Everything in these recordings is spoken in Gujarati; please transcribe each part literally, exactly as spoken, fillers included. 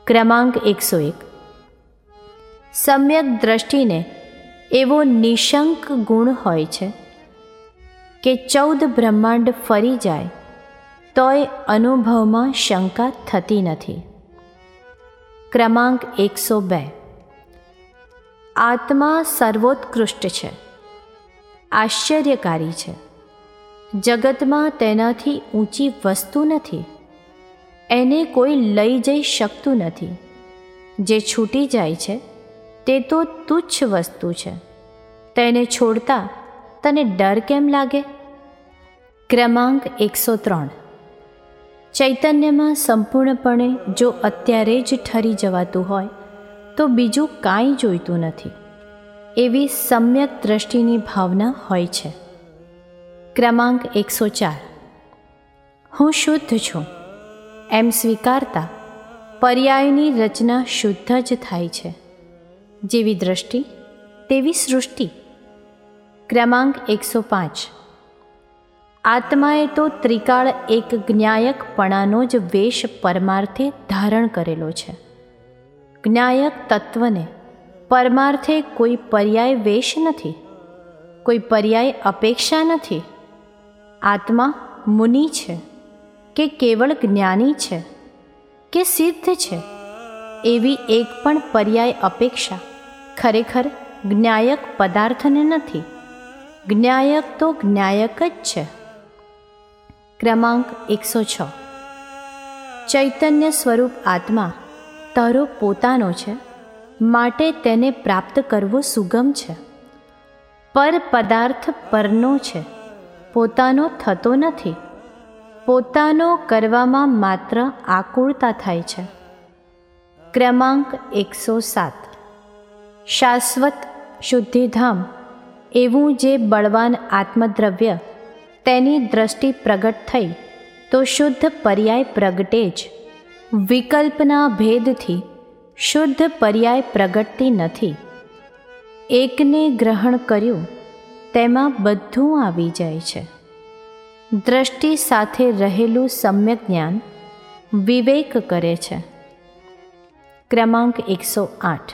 ક્રમાંક એકસો એક. સમ્યક દ્રષ્ટિને એવો નિશંક ગુણ હોય છે કે ચૌદ બ્રહ્માંડ ફરી જાય તોય અનુભવમાં શંકા થતી નથી. ક્રમાંક એકસો બે. આત્મા સર્વોત્કૃષ્ટ છે, આશ્ચર્યકારી છે. જગતમાં તેનાથી ઊંચી વસ્તુ નથી. એને કોઈ લઈ જઈ શકતું નથી. જે છૂટી જાય છે તે તો તુચ્છ વસ્તુ છે. તેને છોડતા તને ડર કેમ લાગે? ક્રમાંક એકસો ત્રણ. ચૈતન્યમાં સંપૂર્ણપણે જો અત્યારે જ ઠરી જવાતું હોય તો બીજું કાંઈ જોઈતું નથી, એવી સમ્યક દ્રષ્ટિની ભાવના હોય છે. ક્રમાંક એકસો ચાર. હું શુદ્ધ છું એમ સ્વીકારતા પર્યાયની રચના શુદ્ધ જ થાય છે. જેવી દ્રષ્ટિ તેવી સૃષ્ટિ. ક્રમાંક એકસો પાંચ. આત્માએ તો ત્રિકાળ એક જ્ઞાયકપણાનો જ વેશ પરમાર્થે ધારણ કરેલો છે. જ્ઞાયક તત્વને પરમાર્થે કોઈ પર્યાય વેશ નથી, કોઈ પર્યાય અપેક્ષા નથી. આત્મા મુનિ છે કે કેવળ જ્ઞાની છે કે સિદ્ધ છે, એવી એક પણ પર્યાય અપેક્ષા ખરેખર જ્ઞાયક પદાર્થને નથી. જ્ઞાયક તો જ્ઞાયક જ છે. ક્રમાંક એકસો છ. ચૈતન્ય સ્વરૂપ આત્મા તારો પોતાનો છે, માટે તેને પ્રાપ્ત કરવો સુગમ છે. પર પદાર્થ પરનો છે, પોતાનો થતો નથી. પોતાનો કરવામાં માત્ર આકુળતા થાય છે. ક્રમાંક એકસો સાત. શાશ્વત શુદ્ધિધામ એવું જે બળવાન આત્મદ્રવ્ય તેની દ્રષ્ટિ પ્રગટ થઈ તો શુદ્ધ પર્યાય પ્રગટે જ. વિકલ્પના ભેદથી શુદ્ધ પર્યાય પ્રગટતી નથી. એકને ગ્રહણ કર્યું તેમાં બધું આવી જાય છે. દ્રષ્ટિ સાથે રહેલું સમ્યક જ્ઞાન વિવેક કરે છે. ક્રમાંક એકસો આઠ.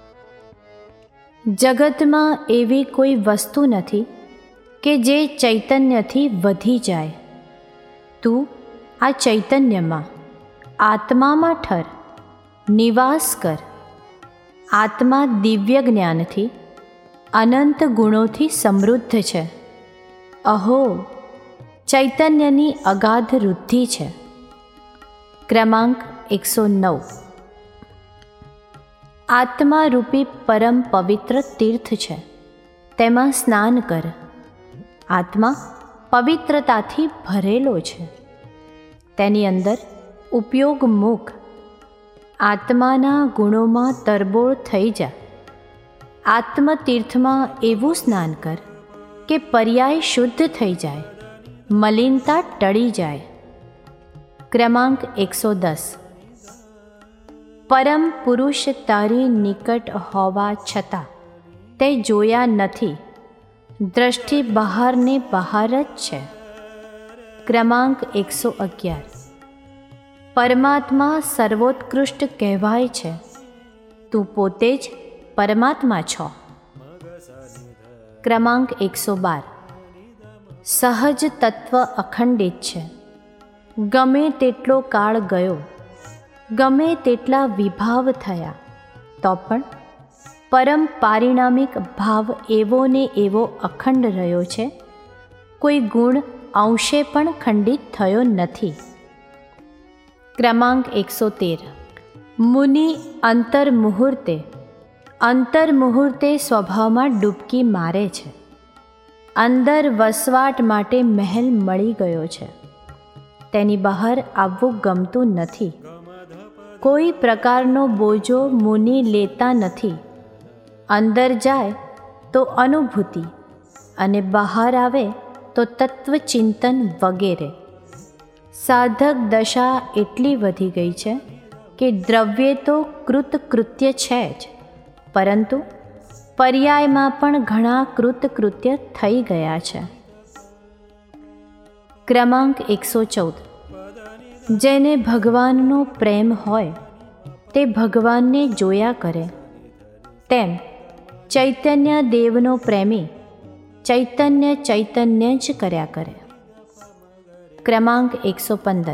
જગતમાં એવી કોઈ વસ્તુ નથી કે જે ચૈતન્યથી વધી જાય. તું આ ચૈતન્યમાં આત્મામાં ઠર, નિવાસ કર. આત્મા દિવ્ય જ્ઞાનથી અનંત ગુણોથી સમૃદ્ધ છે. અહો, ચૈતન્યની અગાધ વૃદ્ધિ છે. ક્રમાંક એકસો નવ. આત્મારૂપી પરમ પવિત્ર તીર્થ છે, તેમાં સ્નાન કર. આત્મા પવિત્રતાથી ભરેલો છે, તેની અંદર ઉપયોગ મૂક. આત્માના ગુણોમાં તરબોળ થઈ જા. આત્મતીર્થમાં એવું સ્નાન કર કે પર્યાય શુદ્ધ થઈ જાય, મલિનતા ટળી જાય. ક્રમાંક એકસો દસ. પરમ પુરુષ તારી નિકટ હોવા છતાં તે જોયા નથી. દ્રષ્ટિ બહારને બહાર જ છે. ક્રમાંક એકસો અગિયાર. પરમાત્મા સર્વોત્કૃષ્ટ કહેવાય છે, તું પોતે જ પરમાત્મા છો. ક્રમાંક એકસો બાર. સહજ તત્વ અખંડિત છે. ગમે તેટલો કાળ ગયો, ગમે તેટલા વિભાવ થયા, તો પણ પરમ પારિણામિક ભાવ એવો ને એવો અખંડ રહ્યો છે. કોઈ ગુણ અંશે પણ ખંડિત થયો નથી. ક્રમાંક એકસો તેર. મુનિ અંતર મુહૂર્તે અંતર મુહૂર્તે સ્વભાવમાં ડૂબકી મારે છે. અંદર વસવાટ માટે મહેલ મળી ગયો છે, તેની બહાર આવવું ગમતું નથી. કોઈ પ્રકારનો બોજો મુનિ લેતા નથી. અંદર જાય તો અનુભૂતિ અને બહાર આવે તો તત્વચિંતન વગેરે. સાધક દશા એટલી વધી ગઈ છે કે દ્રવ્ય તો કૃતકૃત્ય છે જ, પરંતુ પર્યાયમાં પણ ઘણા કૃતકૃત્ય થઈ ગયા છે. ક્રમાંક એકસો ચૌદ. જેને ભગવાનનો પ્રેમ હોય તે ભગવાનને જોયા કરે, તેમ ચૈતન્ય દેવનો પ્રેમી ચૈતન્ય ચૈતન્ય જ કર્યા કરે. ક્રમાંક એકસો પંદર.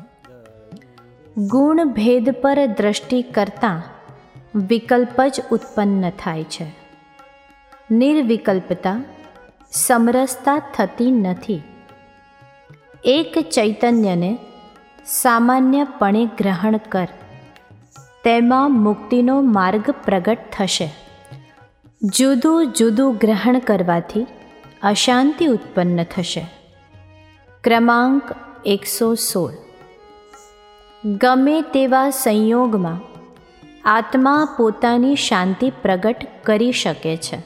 ગુણ ભેદ પર દ્રષ્ટિ કરતાં વિકલ્પ જ ઉત્પન્ન થાય છે. નિર્વિકલ્પતા સમરસતા થતી નથી. એક ચૈતન્યને સામાન્યપણે ગ્રહણ કર, તેમાં મુક્તિનો માર્ગ પ્રગટ થશે. જુદું જુદું ગ્રહણ કરવાથી અશાંતિ ઉત્પન્ન થશે. ક્રમાંક એકસો સોળ. ગમે તેવા સંયોગમાં આત્મા પોતાની શાંતિ પ્રગટ કરી શકે છે.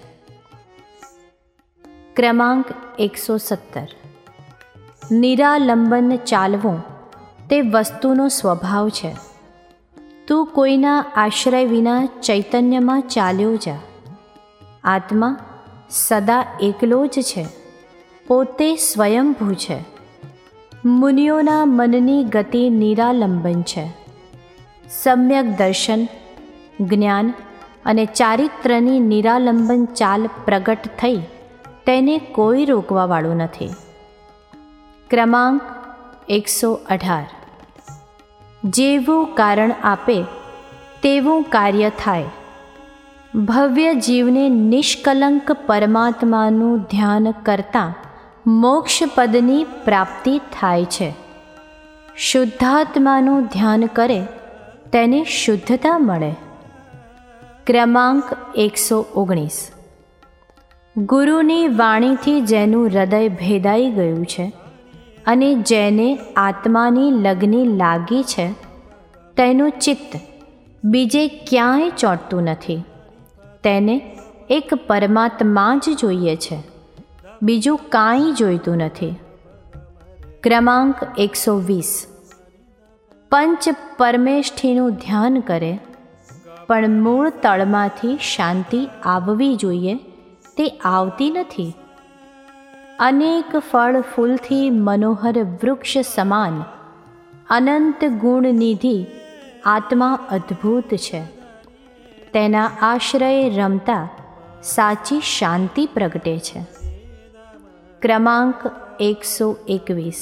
ક્રમાંક એકસો સત્તર. નિરાલંબન ચાલવું તે વસ્તુનો સ્વભાવ છે. તું કોઈના આશ્રય વિના ચૈતન્યમાં ચાલ્યો જા. આત્મા સદા એકલો જ છે, પોતે સ્વયંભૂ છે. મુનિઓના મનની ગતિ નિરાલંબન છે. સમ્યક દર્શન, જ્ઞાન અને ચારિત્ર્યની નિરાલંબન ચાલ પ્રગટ થઈ તેને કોઈ રોકવાવાળું નથી. ક્રમાંક એકસો અઢાર. જેવું કારણ આપે તેવું કાર્ય થાય. ભવ્ય જીવને નિષ્કલંક પરમાત્માનું ધ્યાન કરતાં મોક્ષપદની પ્રાપ્તિ થાય છે. શુદ્ધાત્માનું ધ્યાન કરે તેને શુદ્ધતા મળે. ક્રમાંક એકસો ઓગણીસ. ગુરુની વાણીથી જેનું હૃદય ભેદાઈ ગયું છે અને જેને આત્માની લગની લાગી છે, તેનું ચિત્ત બીજે ક્યાંય ચોંટતું નથી. તેને એક પરમાત્મા જ જોઈએ છે, બીજું કાંઈ જોઈતું નથી. ક્રમાંક એકસો વીસ. પંચ પરમેષ્ઠીનું ધ્યાન કરે, પણ મૂળ તળમાંથી શાંતિ આવવી જોઈએ તે આવતી નથી. અનેક ફળ ફૂલથી મનોહર વૃક્ષ સમાન અનંત ગુણનિધિ આત્મા અદ્ભુત છે. તેના આશ્રયે રમતા સાચી શાંતિ પ્રગટે છે. ક્રમાંક એકસો એકવીસ.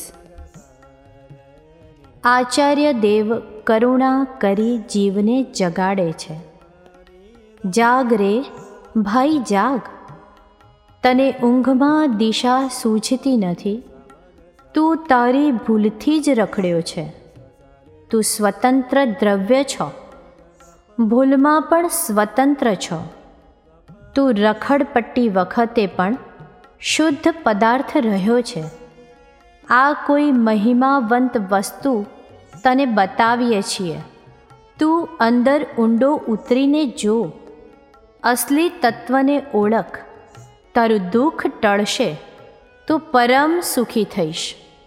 આચાર્ય દેવ કરુણા કરી જીવને જગાડે છે. જાગ રે ભાઈ જાગ, તને ઊંઘમાં દિશા સૂઝતી નથી. તું તારી ભૂલથી જ રખડ્યો છે. તું સ્વતંત્ર દ્રવ્ય છો, ભૂલમાં પણ સ્વતંત્ર છો. તું રખડપટ્ટી વખતે પણ શુદ્ધ પદાર્થ રહ્યો છે. આ કોઈ મહિમાવંત વસ્તુ તને બતાવીએ છીએ. તું અંદર ઊંડો ઉતરીને જો, અસલી તત્વને ઓળખ. તારું દુઃખ ટળશે, તું પરમ સુખી થઈશ.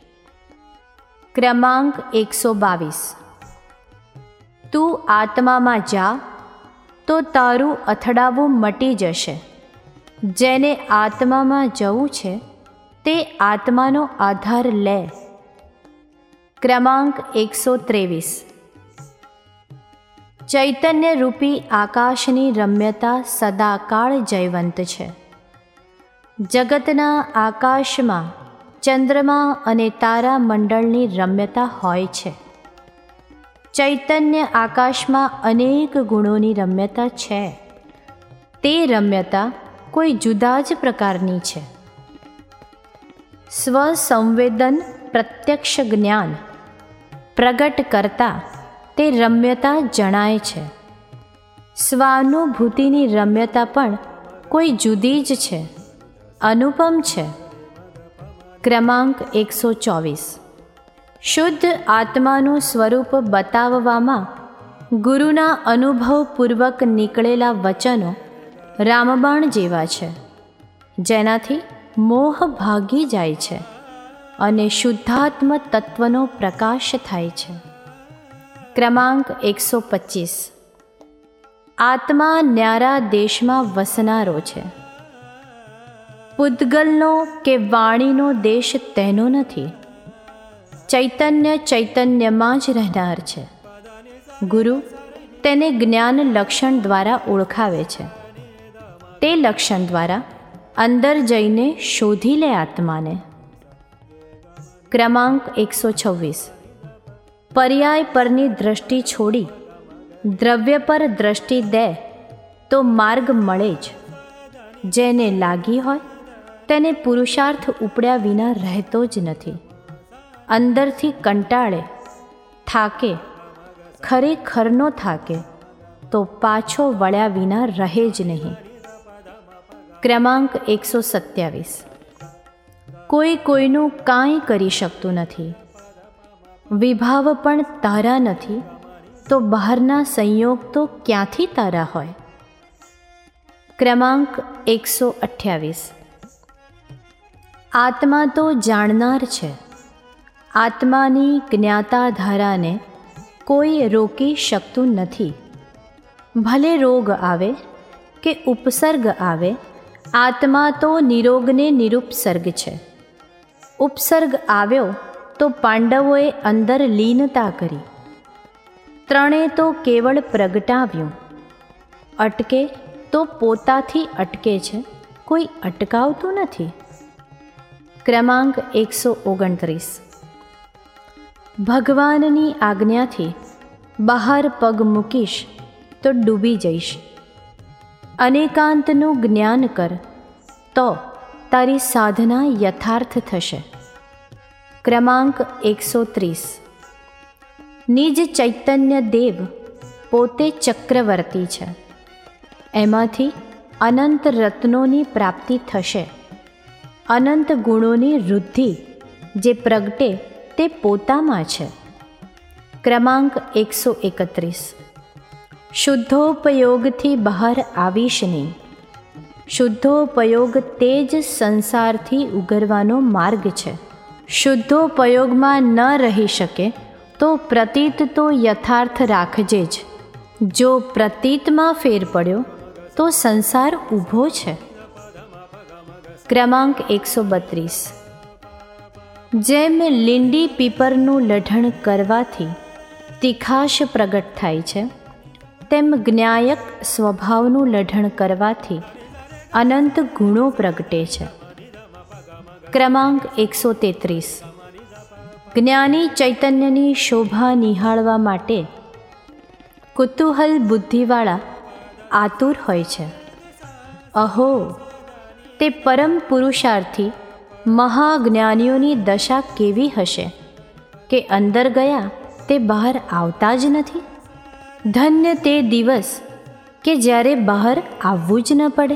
ક્રમાંક એકસો બાવીસ. તું આત્મામાં જા તો તારું અથડાવું મટી જશે. જેને આત્મામાં જવું છે તે આત્માનો આધાર લે. ક્રમાંક એકસો ત્રેવીસ. ચૈતન્ય રૂપી આકાશની રમ્યતા સદાકાળ જયવંત છે. જગતના આકાશમાં ચંદ્રમા અને તારામંડળની રમ્યતા હોય છે. ચૈતન્ય આકાશમાં અનેક ગુણોની રમ્યતા છે. તે રમ્યતા કોઈ જુદા જ પ્રકારની છે. સ્વસંવેદન પ્રત્યક્ષ જ્ઞાન પ્રગટ કરતા તે રમ્યતા જણાય છે. સ્વાનુભૂતિની રમ્યતા પણ કોઈ જુદી જ છે, અનુપમ છે. ક્રમાંક એકસો ચોવીસ. શુદ્ધ આત્માનું સ્વરૂપ બતાવવામાં ગુરુના અનુભવપૂર્વક નીકળેલા વચનો રામબાણ જેવા છે, જેનાથી મોહ ભાગી જાય છે અને શુદ્ધાત્મ તત્વનો પ્રકાશ થાય છે. ક્રમાંક એકસો પચીસ. આત્મા ન્યારા દેશમાં વસનારો છે. પૂતગલનો કે વાણીનો દેશ તેનો નથી. ચૈતન્ય ચૈતન્યમાં જ રહેનાર છે. ગુરુ તેને જ્ઞાન લક્ષણ દ્વારા ઓળખાવે છે. તે લક્ષણ દ્વારા અંદર જઈને શોધી લે આત્માને. ક્રમાંક એકસો છવ્વીસ. પર્યાય પરની દ્રષ્ટિ છોડી દ્રવ્ય પર દ્રષ્ટિ દે તો માર્ગ મળે જ. જેને લાગી હોય તેને પુરુષાર્થ ઉપડ્યા વિના રહેતો જ નથી. અંદરથી કંટાળે, થાકે, ખરેખરનો થાકે તો પાછો વળ્યા વિના રહે જ નહીં. ક્રમાંક એકસો સત્યાવીસ. કોઈ કોઈનું કાંઈ કરી શકતું નથી. વિભાવ પણ તારા નથી તો બહારના સંયોગ તો ક્યાંથી તારા હોય. ક્રમાંક એકસો અઠ્યાવીસ. આત્મા તો જાણનાર છે. આત્માની જ્ઞાતા ધારાને કોઈ રોકી શકતું નથી. ભલે રોગ આવે કે ઉપસર્ગ આવે, આત્મા તો નિરોગને નિરુપસર્ગ છે. ઉપસર્ગ આવ્યો તો પાંડવોએ અંદર લીનતા કરી. ત્રણે તો કેવળ પ્રગટાવ્યું. અટકે તો પોતાથી અટકે છે, કોઈ અટકાવતું નથી. ક્રમાંક એકસો ઓગણત્રીસ. ભગવાનની આજ્ઞાથી બહાર પગ મૂકીશ તો ડૂબી જઈશ. અનેકાંતનું જ્ઞાન કર તો તારી સાધના યથાર્થ થશે. ક્રમાંક એકસો ત્રીસ. નિજ ચૈતન્ય દેવ પોતે ચક્રવર્તી છે. એમાંથી અનંત રત્નોની પ્રાપ્તિ થશે. અનંત ગુણોની વૃદ્ધિ જે પ્રગટે તે પોતામાં છે. ક્રમાંક એકસો એકત્રીસ. શુદ્ધોપયોગથી બહાર આવીશ નહીં. શુદ્ધોપયોગ તે જ સંસારથી ઉગરવાનો માર્ગ છે. શુદ્ધોપયોગમાં ન રહી શકે તો પ્રતીત તો યથાર્થ રાખજે જ. જો પ્રતીતમાં ફેર પડ્યો તો સંસાર ઊભો છે. ક્રમાંક એકસો બત્રીસ. જેમ લીંડી પીપરનું લઢણ કરવાથી તીખાશ પ્રગટ થાય છે, તેમ જ્ઞાયક સ્વભાવનું લઢણ કરવાથી અનંત ગુણો પ્રગટે છે. ક્રમાંક એકસો તેત્રીસ. જ્ઞાની ચૈતન્યની શોભા નિહાળવા માટે કુતૂહલ બુદ્ધિવાળા આતુર હોય છે. અહો, તે પરમ પુરુષાર્થી મહાજ્ઞાનીઓની દશા કેવી હશે કે અંદર ગયા તે બહાર આવતા જ નથી. ધન્ય તે દિવસ કે જ્યારે બહાર આવવું જ ન પડે.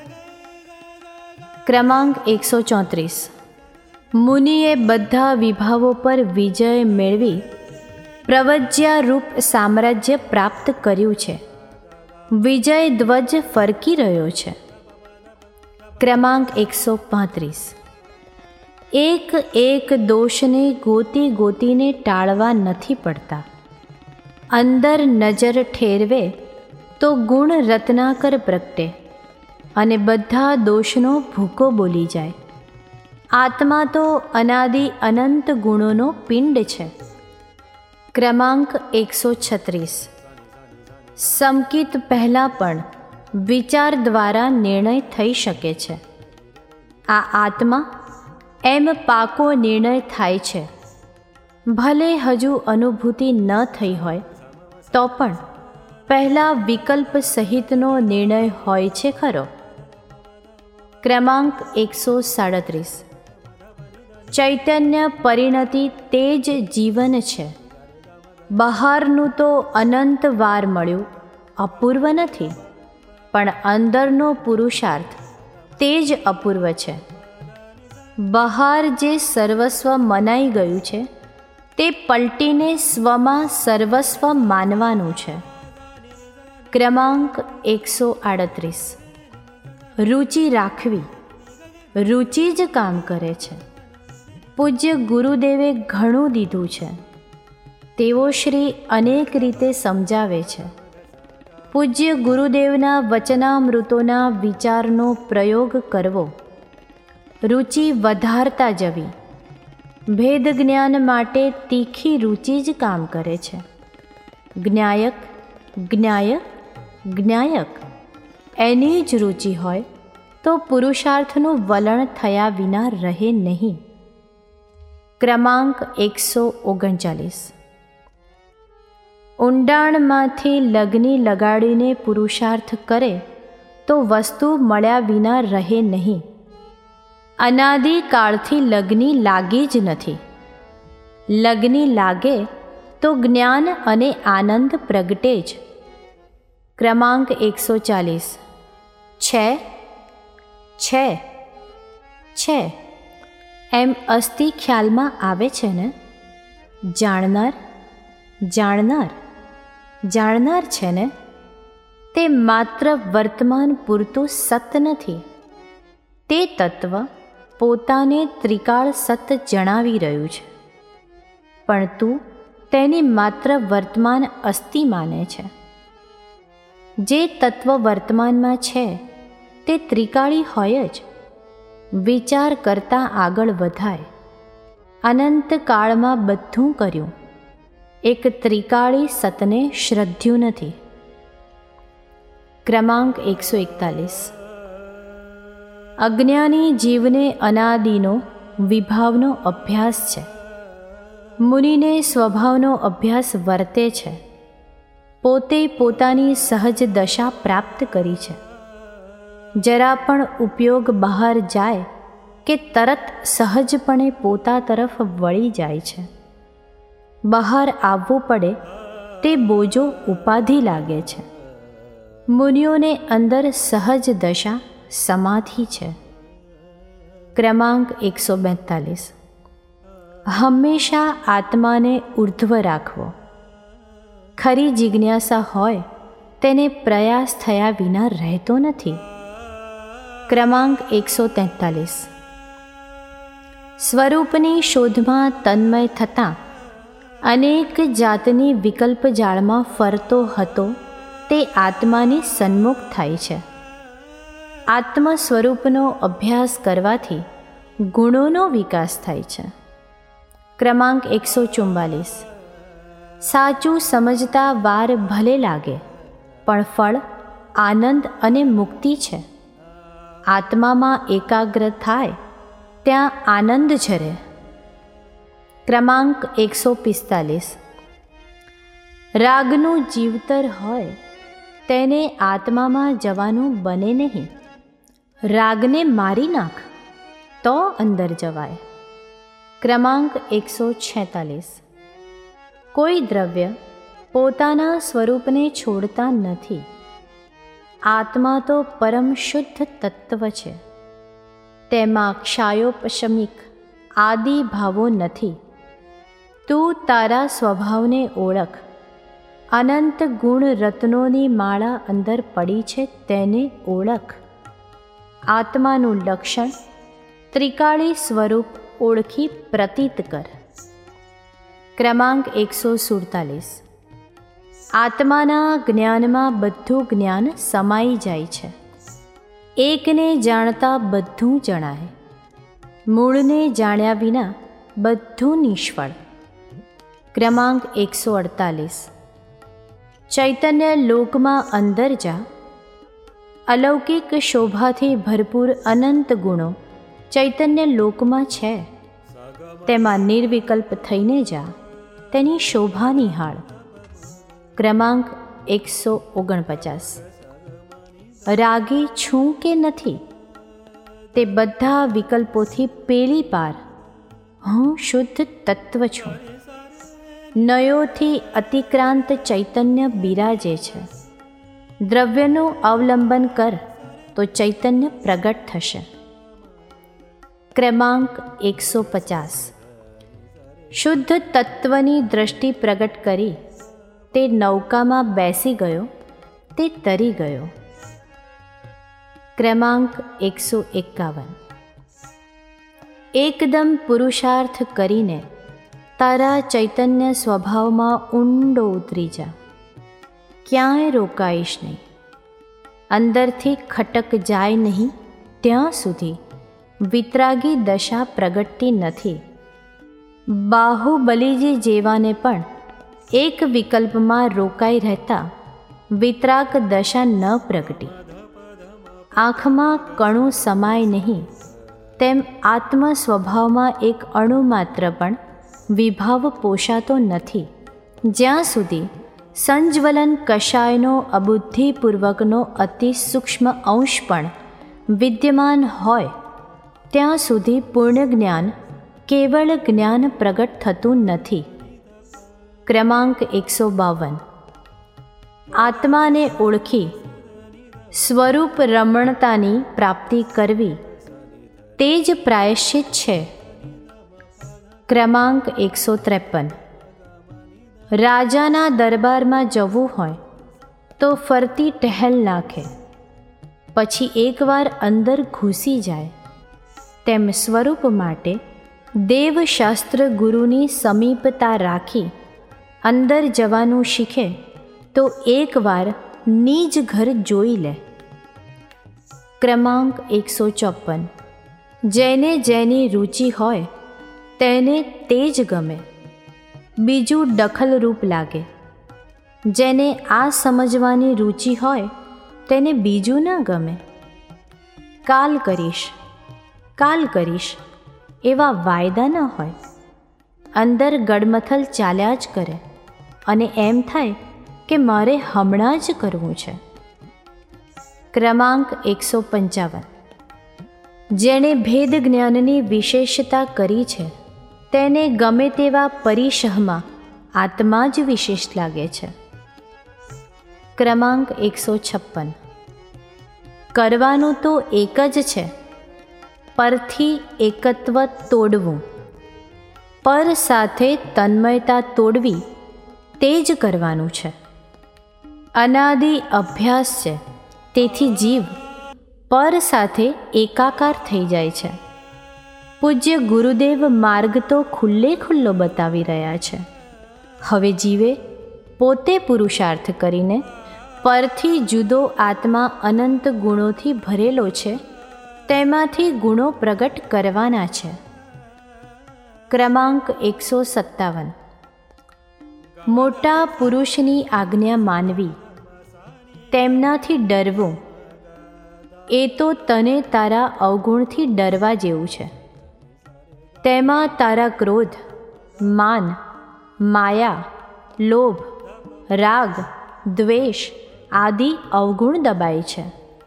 ક્રમાંક એકસો ચોત્રીસ. મુનિએ બધા વિભાવો પર વિજય મેળવી પ્રવજ્યારૂપ સામ્રાજ્ય પ્રાપ્ત કર્યું છે. વિજય ધ્વજ ફરકી રહ્યો છે. ક્રમાંક એકસો પાંત્રીસ. એક એક દોષને ગોતી ગોતીને ટાળવા નથી પડતા. અંદર નજર ઠેરવે તો ગુણ રત્નાકર પ્રગટે અને બધા દોષનો ભૂકો બોલી જાય. આત્મા તો અનાદિ અનંત ગુણોનો પિંડ છે. ક્રમાંક એકસો છત્રીસ. સંકિત પહેલાં પણ વિચાર દ્વારા નિર્ણય થઈ શકે છે. આ આત્મા એમ પાકો નિર્ણય થાય છે. ભલે હજુ અનુભૂતિ ન થઈ હોય તો પણ પહેલાં વિકલ્પ સહિતનો નિર્ણય હોય છે ખરો. ક્રમાંક એકસો સાડત્રીસ. ચૈતન્ય પરિણતિ તે જ જીવન છે. બહારનું તો અનંત વાર મળ્યું અપૂર્વ નથી, પણ અંદરનો પુરુષાર્થ તે જ અપૂર્વ છે. બહાર જે સર્વસ્વ મનાઈ ગયું છે તે પલટીને સ્વમાં સર્વસ્વ માનવાનું છે. ક્રમાંક એકસો આડત્રીસ. રુચિ રાખવી રુચિ જ કામ કરે છે. પૂજ્ય ગુરુદેવે ઘણું દીધું છે. તેઓ શ્રી અનેક રીતે સમજાવે છે. પૂજ્ય ગુરુદેવના વચનામૃતોના વિચારનો પ્રયોગ કરવો, રુચિ વધારતા જવી. ભેદ જ્ઞાન માટે તીખી રુચિ જ કામ કરે છે. જ્ઞાયક જ્ઞાયક, જ્ઞાયક એની જ રુચિ હોય તો પુરુષાર્થનું વલણ થયા વિના રહે નહીં. ક્રમાંક એકસો ઓગણચાલીસ. ઊંડાણમાંથી લગ્ની લગાડીને પુરુષાર્થ કરે તો વસ્તુ મળ્યા વિના રહે નહીં. અનાદિકાળથી લગ્ની લાગી જ નથી. લગ્ની લાગે તો જ્ઞાન અને આનંદ પ્રગટે જ. ક્રમાંક એકસો ચાલીસ. છે છે છે એમ અસ્થિ ખ્યાલમાં આવે છે ને? જાણનાર જાણનાર જાણનાર છે ને? તે માત્ર વર્તમાન પૂરતું સત નથી. તે તત્વ પોતાને ત્રિકાળ સત જણાવી રહ્યું છે, પણ તું તેની માત્ર વર્તમાન અસ્થિ માને છે. જે તત્વ વર્તમાનમાં છે તે ત્રિકાળી હોય જ. વિચાર કરતાં આગળ વધાય. અનંત કાળમાં બધું કર્યું, એક ત્રિકાળી સતને શ્રદ્ધ્યું નથી. ક્રમાંક એકસો એકતાલીસ. અજ્ઞાની જીવને અનાદિનો વિભાવનો અભ્યાસ છે. મુનિને સ્વભાવનો અભ્યાસ વર્તે છે. પોતે પોતાની સહજ દશા પ્રાપ્ત કરી છે. જરા પણ ઉપયોગ બહાર જાય કે તરત સહજપણે પોતા તરફ વળી જાય છે. બહાર આવવું પડે તે બોજો ઉપાધિ લાગે છે. મુનિઓને અંદર સહજ દશા સમાધિ છે. ક્રમાંક એકસો બેતાલીસ. હંમેશા આત્માને ઉર્ધ્વ રાખવો. ખરી જિજ્ઞાસા હોય તેને પ્રયાસ થયા વિના રહેતો નથી. ક્રમાંક એકસો તેતાલીસ. સ્વરૂપની શોધમાં તન્મય થતાં અનેક જાતની વિકલ્પ જાળમાં ફરતો હતો તે આત્માની સન્મુખ થાય છે. આત્મ સ્વરૂપનો અભ્યાસ કરવાથી ગુણોનો વિકાસ થાય છે. ક્રમાંક એકસો ચુમ્બાલીસ. સાચું સમજતા વાર ભલે લાગે, પણ ફળ આનંદ અને મુક્તિ છે. આત્મામાં એકાગ્ર થાય ત્યાં આનંદ ઝરે. ક્રમાંક એકસો પિસ્તાલીસ. રાગનું જીવતર હોય તેને આત્મામાં જવાનું બને નહીં. રાગને મારી નાખ તો અંદર જવાય. ક્રમાંક એકસો છેતાલીસ. કોઈ દ્રવ્ય પોતાના સ્વરૂપને છોડતા નથી. આત્મા તો પરમ શુદ્ધ તત્વ છે. તેમાં ક્ષાયોપશમિક આદિ ભાવો નથી. તું તારા સ્વભાવને ઓળખ. અનંત ગુણ રત્નોની માળા અંદર પડી છે તેને ઓળખ. આત્માનું લક્ષણ ત્રિકાળી સ્વરૂપ ઓળખી પ્રતીત કર. ક્રમાંક એકસો સુડતાલીસ. આત્માના જ્ઞાનમાં બધું જ્ઞાન સમાઈ જાય છે. એકને જાણતા બધું જણાય. મૂળને જાણ્યા વિના બધું નિષ્ફળ. ક્રમાંક એકસો અડતાલીસ. ચૈતન્ય લોકમાં અંદર જા. અલૌકિક શોભાથી ભરપૂર અનંત ગુણો ચૈતન્ય લોકમાં છે. તેમાં નિર્વિકલ્પ થઈને જા, તેની શોભા નિહાળ. ક્રમાંક એકસો ઓગણપચાસ. રાગી છું કે નથી તે બધા વિકલ્પોથી પેલી પાર હું શુદ્ધ તત્વ છું. નયોથી અતિક્રાંત ચૈતન્ય બિરાજે છે. દ્રવ્યનું અવલંબન કર તો ચૈતન્ય પ્રગટ થશે. ક્રમાંક એકસો પચાસ. શુદ્ધ તત્વની દ્રષ્ટિ પ્રગટ કરી તે નૌકામાં બેસી ગયો, તે તરી ગયો. ક્રમાંક એકસો એકાવન. એકદમ પુરુષાર્થ કરીને તારા ચૈતન્ય સ્વભાવમાં ઊંડો ઉતરી જા. ક્યાંય રોકાઈશ નહીં. અંદરથી ખટક જાય નહીં ત્યાં સુધી વિતરાગી દશા પ્રગટતી નથી. બાહુબલીજી જેવાને પણ એક વિકલ્પમાં રોકાઈ રહેતા વિતરાગ દશા ન પ્રગટી. આંખમાં કણું સમાય નહીં તેમ આત્મ સ્વભાવમાં એક અણુ માત્ર પણ વિભાવ પોષાતો નથી. જ્યાં સુધી સંજ્વલન કષાયનો અબુદ્ધિપૂર્વકનો અતિ સૂક્ષ્મ અંશ પણ વિદ્યમાન હોય ત્યાં સુધી પૂર્ણ જ્ઞાન કેવળ જ્ઞાન પ્રગટ થતું નથી. ક્રમાંક એકસો બાવન. આત્માને ઓળખી સ્વરૂપ રમણતાની પ્રાપ્તિ કરવી તે જ પ્રાયશ્ચિત છે. ક્રમાંક એકસો ત્રેપન. રાજાના દરબારમાં જવું હોય તો ફરતી ટહેલ નાખે, પછી એકવાર અંદર ઘૂસી જાય. તેમ સ્વરૂપ માટે દેવશાસ્ત્ર ગુરુની સમીપતા રાખી અંદર જવાનું શીખે તો એકવાર નિજ ઘર જોઈ લે. ક્રમાંક એકસો ચોપન. જેને જેની રુચિ હોય તેને તે જ ગમે, બીજું દખલરૂપ લાગે. જેને આ સમજવાની રુચિ હોય તેને બીજું ન ગમે. કાલ કરીશ કાલ કરીશ એવા વાયદા ન હોય. અંદર ગડમથલ ચાલ્યા જ કરે અને એમ થાય કે મારે હમણાં જ કરવું છે. ક્રમાંક એકસો પંચાવન. જેણે ભેદ જ્ઞાનની વિશેષતા કરી છે તેને ગમે તેવા પરિશહમાં આત્મા જ વિશેષ લાગે છે. ક્રમાંક એકસો છપ્પન. કરવાનું તો એક જ છે, પરથી એકત્વ તોડવું. પર સાથે તન્મયતા તોડવી તે જ કરવાનું છે. અનાદિ અભ્યાસ છે, તેથી જીવ પર સાથે એકાકાર થઈ જાય છે. પૂજ્ય ગુરુદેવ માર્ગ તો ખુલ્લે ખુલ્લો બતાવી રહ્યા છે. હવે જીવે પોતે પુરુષાર્થ કરીને પરથી જુદો આત્મા અનંત ગુણોથી ભરેલો છે તેમાંથી ગુણો પ્રગટ કરવાના છે. ક્રમાંક એકસો સત્તાવન. મોટા પુરુષની આજ્ઞા માનવી, તેમનાથી ડરવું એ તો તને તારા અવગુણથી ડરવા જેવું છે. તેમાં તારા ક્રોધ, માન, માયા, લોભ, રાગ, દ્વેષ આદિ અવગુણ દબાય છે.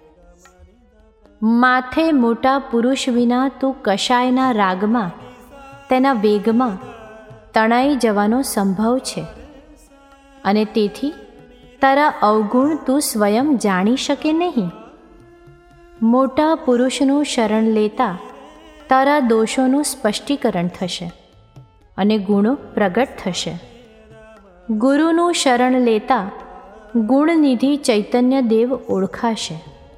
માથે મોટા પુરુષ વિના તું કશાયના રાગમાં, તેના વેગમાં તણાઈ જવાનો સંભવ છે અને તેથી તારા અવગુણ તું સ્વયં જાણી શકે નહીં. મોટા પુરુષનું શરણ લેતા તારા દોષોનું સ્પષ્ટીકરણ થશે અને ગુણો પ્રગટ થશે. ગુરુનું શરણ લેતા ગુણનિધિ ચૈતન્ય દેવ ઓળખાશે.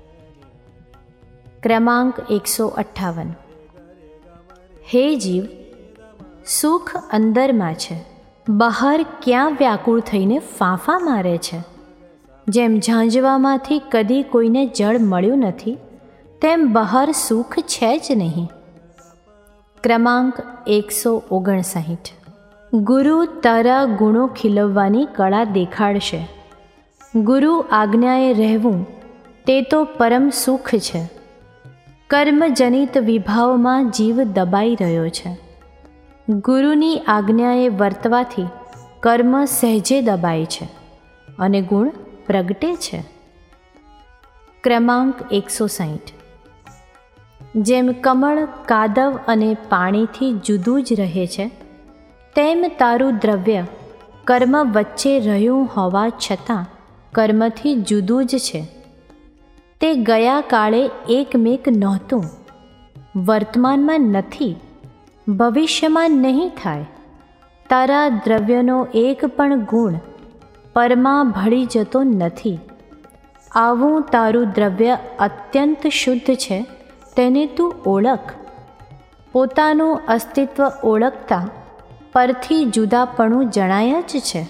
ક્રમાંક એકસો અઠ્ઠાવન. હે જીવ, સુખ અંદરમાં છે, બહાર ક્યાં વ્યાકુળ થઈને ફાંફા મારે છે. જેમ ઝાંઝવામાંથી કદી કોઈને જળ મળ્યું નથી તેમ બહાર સુખ છે જ નહીં. ક્રમાંક એકસો ઓગણસાઠ. ગુરુ તારા ગુણો ખીલવવાની કળા દેખાડશે. ગુરુ આજ્ઞાએ રહેવું તે તો પરમ સુખ છે. કર્મજનિત વિભાવમાં જીવ દબાઈ રહ્યો છે. ગુરુની આજ્ઞાએ વર્તવાથી કર્મ સહેજે દબાય છે અને ગુણ પ્રગટે છે. ક્રમાંક એકસો સાઠ. જેમ કમળ કાદવ અને પાણીથી જુદું જ રહે છે તેમ તારું દ્રવ્ય કર્મ વચ્ચે રહ્યું હોવા છતાં કર્મથી જુદું જ છે. તે ગયા કાળે એકમેક નહોતું, વર્તમાનમાં નથી, ભવિષ્યમાં નહીં થાય. તારા દ્રવ્યનો એક પણ ગુણ પરમાં ભળી જતો નથી. આવું તારું દ્રવ્ય અત્યંત શુદ્ધ છે તેને તું ઓળખ. પોતાનું અસ્તિત્વ ઓળખતા પરથી જુદાપણું જણાય જ છે.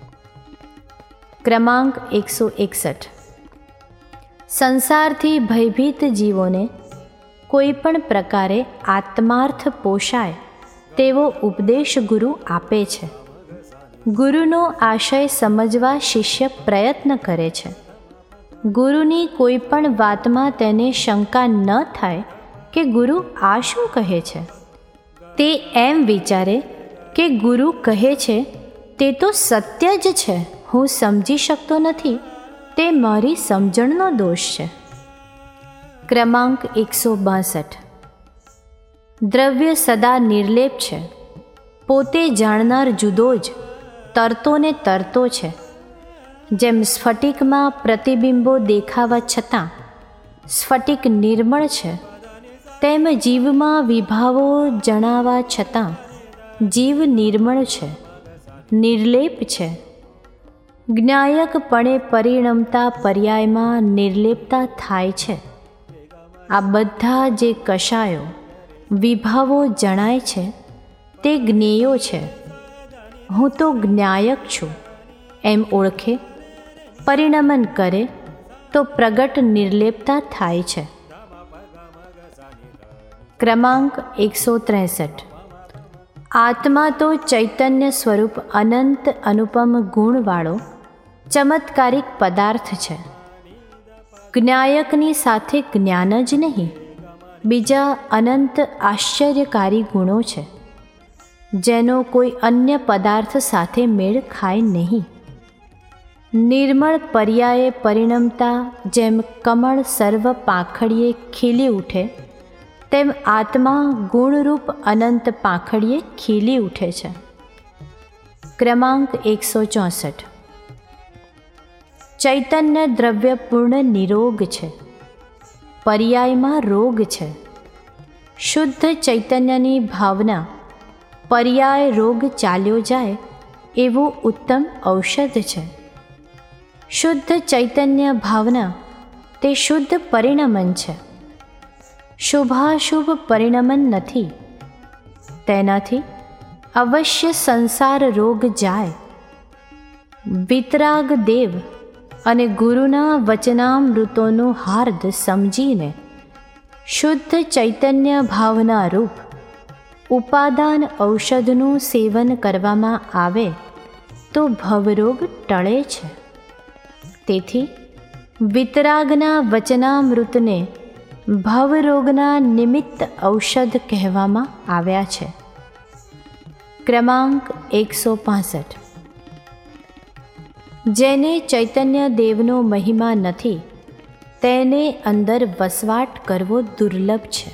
ક્રમાંક એકસો એકસઠ. સંસારથી ભયભીત જીવોને કોઈ પણ પ્રકારે આત્માર્થ પોષાય તેવો ઉપદેશ ગુરુ આપે છે. ગુરુનો આશય સમજવા શિષ્ય પ્રયત્ન કરે છે. ગુરુની કોઈ પણ વાતમાં તેને શંકા ન થાય કે ગુરુ આ શું કહે છે. તે એમ વિચારે કે ગુરુ કહે છે તે તો સત્ય જ છે, હું સમજી શકતો નથી, તે મારી સમજણનો દોષ છે. ક્રમાંક એકસો બાસઠ. દ્રવ્ય સદા નિર્લેપ છે, પોતે જાણનાર જુદો જ, તરતો ને તરતો છે. જેમ સ્ફટિકમાં પ્રતિબિંબો દેખાવા છતાં સ્ફટિક નિર્મળ છે, તેમ જીવમાં વિભાવો જણાવા છતાં જીવ નિર્મળ છે, નિર્લેપ છે. જ્ઞાયકપણે પરિણમતા પર્યાયમાં નિર્લેપતા થાય છે. આ બધા જે કશાયો વિભાવો જણાય છે તે જ્ઞેયો છે. હું તો જ્ઞાયક છું એમ ઓળખે, પરિણમન કરે તો પ્રગટ નિર્લેપતા થાય છે. ક્રમાંક એકસો ત્રેસઠ. આત્મા તો ચૈતન્ય સ્વરૂપ અનંત અનુપમ ગુણવાળો ચમત્કારિક પદાર્થ છે. જ્ઞાયકની સાથે જ્ઞાન જ નહીં, બીજા અનંત આશ્ચર્યકારી ગુણો છે, જેનો કોઈ અન્ય પદાર્થ સાથે મેળ ખાય નહીં. નિર્મળ પર્યાયે પરિણમતા જેમ કમળ સર્વ પાંખડીએ ખીલી ઉઠે, તેમ આત્મા ગુણરૂપ અનંત પાંખડીએ ખીલી ઉઠે છે. ક્રમાંક એકસો ચોસઠ. ચૈતન્ય દ્રવ્ય પૂર્ણ નિરોગ છે, પર્યાયમાં રોગ છે. શુદ્ધ ચૈતન્યની ભાવના પર્યાય રોગ ચાલ્યો જાય એવું ઉત્તમ ઔષધ છે. શુદ્ધ ચૈતન્ય ભાવના તે શુદ્ધ પરિણમન છે, શુભાશુભ પરિણમન નથી. તેનાથી અવશ્ય સંસાર રોગ જાય. વિતરાગ દેવ અને ગુરુના વચનામૃતોનું હાર્દ સમજીને શુદ્ધ ચૈતન્ય ભાવના રૂપ ઉપાદાન ઔષધનું સેવન કરવામાં આવે તો ભવરોગ ટળે છે. તેથી વિતરાગના વચનામૃતને ભવરોગના નિમિત્ત ઔષધ કહેવામાં આવ્યા છે. ક્રમાંક એકસો પાસઠ. જેને ચૈતન્ય દેવનો મહિમા નથી, તેને અંદર વસવાટ કરવો દુર્લભ છે.